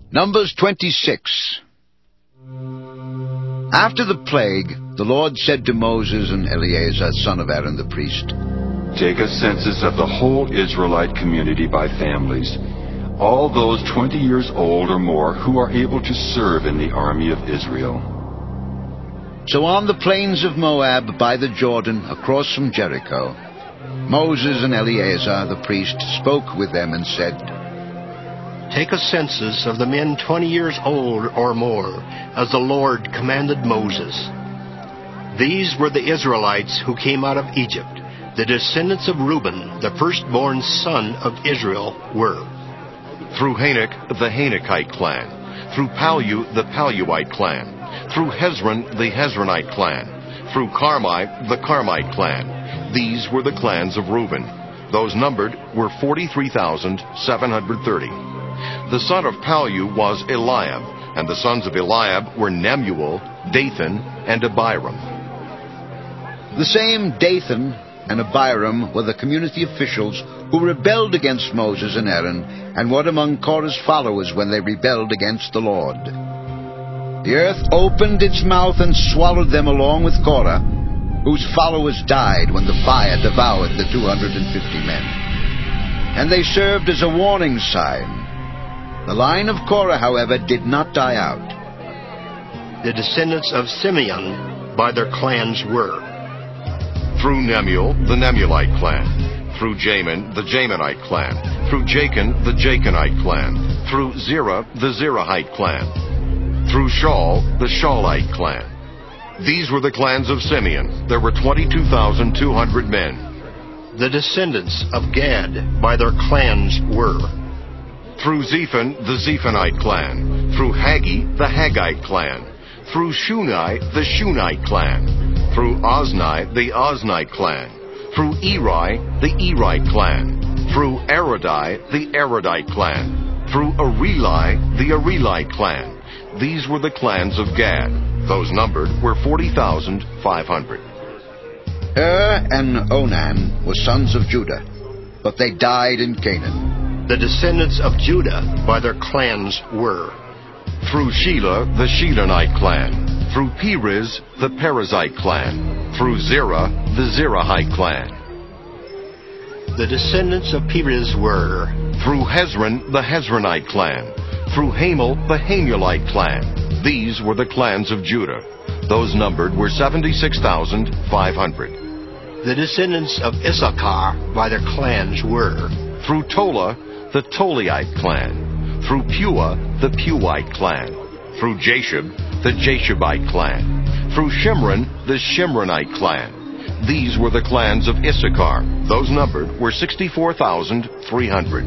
Numbers 26. After the plague, the Lord said to Moses and Eleazar, son of Aaron the priest, "Take a census of the whole Israelite community by families, all those 20 years old or more who are able to serve in the army of Israel." So on the plains of Moab by the Jordan, across from Jericho, Moses and Eleazar the priest spoke with them and said, "Take a census of the men 20 years old or more, as the Lord commanded Moses." These were the Israelites who came out of Egypt. The descendants of Reuben, the firstborn son of Israel, were: through Hanok, the Hanokite clan; through Pallu, the Palluite clan; through Hezron, the Hezronite clan; through Carmi, the Carmite clan. These were the clans of Reuben. Those numbered were 43,730. The son of Pallu was Eliab, and the sons of Eliab were Nemuel, Dathan, and Abiram. The same Dathan and Abiram were the community officials who rebelled against Moses and Aaron, and were among Korah's followers when they rebelled against the Lord. The earth opened its mouth and swallowed them along with Korah, whose followers died when the fire devoured the 250 men. And they served as a warning sign. The line of Korah, however, did not die out. The descendants of Simeon by their clans were: through Nemuel, the Nemulite clan; through Jamin, the Jaminite clan; through Jachin, the Jachinite clan; through Zerah, the Zerahite clan; through Shaul, the Shaulite clan. These were the clans of Simeon. There were 22,200 men. The descendants of Gad by their clans were: through Zephon, the Zephonite clan; through Haggi, the Haggite clan; through Shuni, the Shunite clan; through Ozni, the Oznite clan; through Eri, the Erite clan; through Arodi, the Arodite clan; through Areli, the Arelite clan. These were the clans of Gad. Those numbered were 40,500. And Onan were sons of Judah, but they died in Canaan. The descendants of Judah by their clans were: through Shelah, the Shelanite clan; through Perez, the Perizzite clan; through Zerah, the Zerahite clan. The descendants of Perez were: through Hezron, the Hezronite clan; through Hamul, the Hamulite clan. These were the clans of Judah. Those numbered were 76,500. The descendants of Issachar by their clans were: through Tola, the Toliite clan; through Pua, the Puite clan; through Jashub, the Jashubite clan; through Shimron, the Shimronite clan. These were the clans of Issachar. Those numbered were 64,300.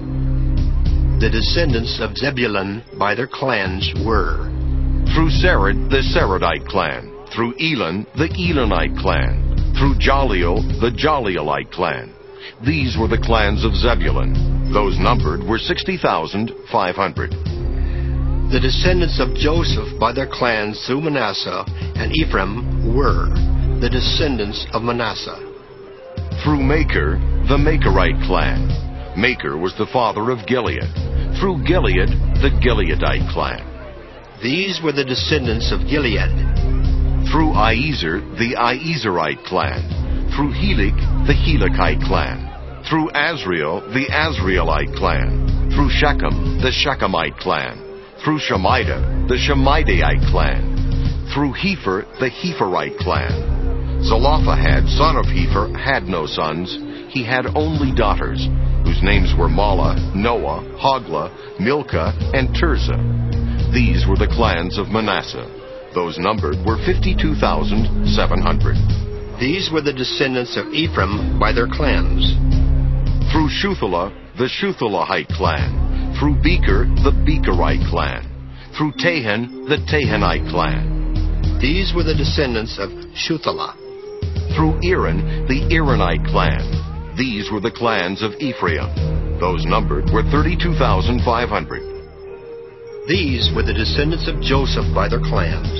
The descendants of Zebulun by their clans were: through Sered, the Seredite clan; through Elon, the Elonite clan; through Jaliel, the Jalielite clan. These were the clans of Zebulun. Those numbered were 60,500. The descendants of Joseph by their clans through Manasseh and Ephraim were: the descendants of Manasseh. Through Machir, the Machirite clan. Machir was the father of Gilead. Through Gilead, the Gileadite clan. These were the descendants of Gilead. Through Iezer, the Iezerite clan; through Helik, the Helikite clan; through Azriel, the Azrielite clan; through Shechem, the Shechemite clan; through Shemida, the Shemidaite clan; through Hepher, the Hepherite clan. Zelophehad, son of Hepher, had no sons. He had only daughters, whose names were Mahlah, Noah, Hoglah, Milcah, and Tirzah. These were the clans of Manasseh. Those numbered were 52,700. These were the descendants of Ephraim by their clans: through Shuthelah, the Shuthelahite clan; through Becher, the Becherite clan; through Tahan, the Tahanite clan. These were the descendants of Shuthelah. Through Aaron, the Aaronite clan. These were the clans of Ephraim. Those numbered were 32,500. These were the descendants of Joseph by their clans.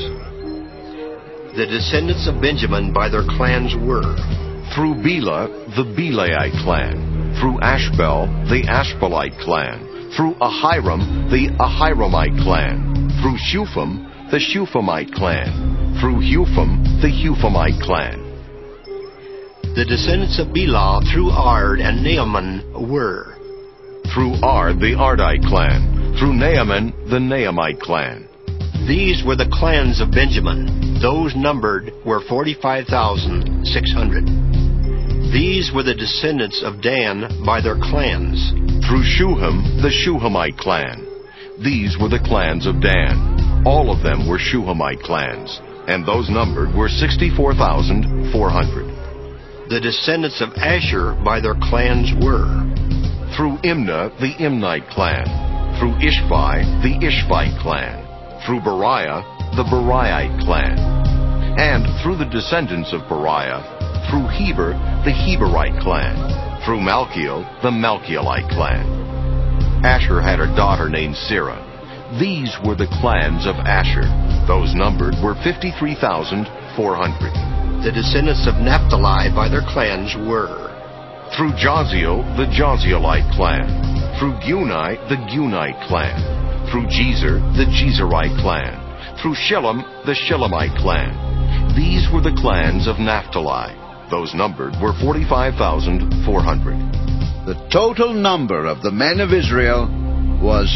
The descendants of Benjamin by their clans were: through Bela, the Belaite clan; through Ashbel, the Ashbelite clan; through Ahiram, the Ahiramite clan, through Shupham, the Shuphamite clan, through Hupham, the Huphamite clan. The descendants of Bela through Ard and Naaman were: through Ard, the Ardite clan, through Naaman, the Naamite clan. These were the clans of Benjamin. Those numbered were 45,600. These were the descendants of Dan by their clans. Through Shuham, the Shuhamite clan. These were the clans of Dan. All of them were Shuhamite clans, and those numbered were 64,400. The descendants of Asher by their clans were: through Imnah, the Imnite clan, through Ishvi, the Ishvite clan, through Beriah, the Beriite clan, and through the descendants of Beriah, through Heber, the Heberite clan, through Malchiel, the Malchielite clan. Asher had a daughter named Sarah. These were the clans of Asher. Those numbered were 53,400. The descendants of Naphtali by their clans were: through Jaziel, the Jazielite clan, through Guni, the Gunite clan, through Jezer, the Jezerite clan, through Shillem, the Shillemite clan. These were the clans of Naphtali. Those numbered were 45,400. The total number of the men of Israel was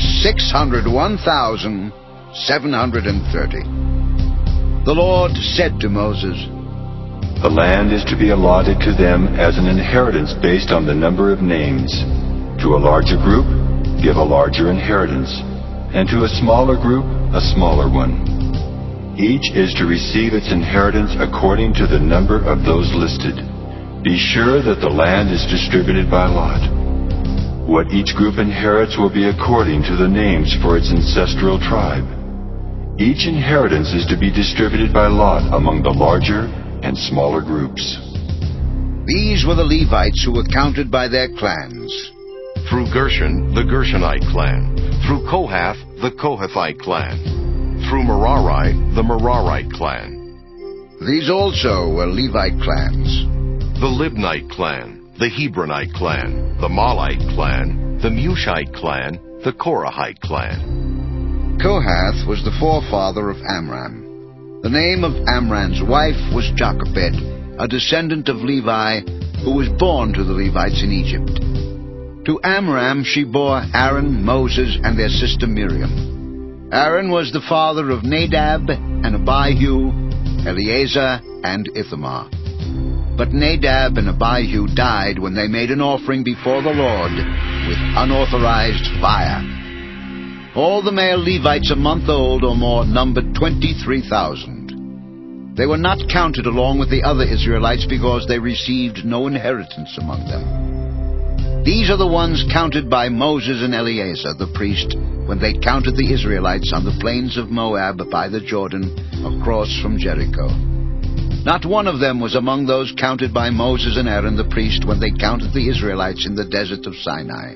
601,730. The Lord said to Moses, The land is to be allotted to them as an inheritance based on the number of names. To a larger group, give a larger inheritance, and to a smaller group, a smaller one. Each is to receive its inheritance according to the number of those listed. Be sure that the land is distributed by lot. What each group inherits will be according to the names for its ancestral tribe. Each inheritance is to be distributed by lot among the larger and smaller groups. These were the Levites who were counted by their clans. Through Gershon, the Gershonite clan. Through Kohath, the Kohathite clan. Through Merari, the Merarite clan. These also were Levite clans. The Libnite clan, the Hebronite clan, the Malite clan, the Mushite clan, the Korahite clan. Kohath was the forefather of Amram. The name of Amram's wife was Jochebed, a descendant of Levi, who was born to the Levites in Egypt. To Amram she bore Aaron, Moses, and their sister Miriam. Aaron was the father of Nadab and Abihu, Eleazar, and Ithamar. But Nadab and Abihu died when they made an offering before the Lord with unauthorized fire. All the male Levites a month old or more numbered 23,000. They were not counted along with the other Israelites because they received no inheritance among them. These are the ones counted by Moses and Eleazar the priest when they counted the Israelites on the plains of Moab by the Jordan across from Jericho. Not one of them was among those counted by Moses and Aaron the priest when they counted the Israelites in the desert of Sinai.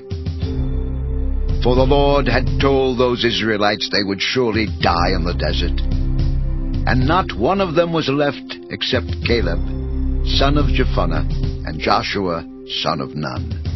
For the Lord had told those Israelites they would surely die in the desert. And not one of them was left except Caleb, son of Jephunneh, and Joshua, son of Nun.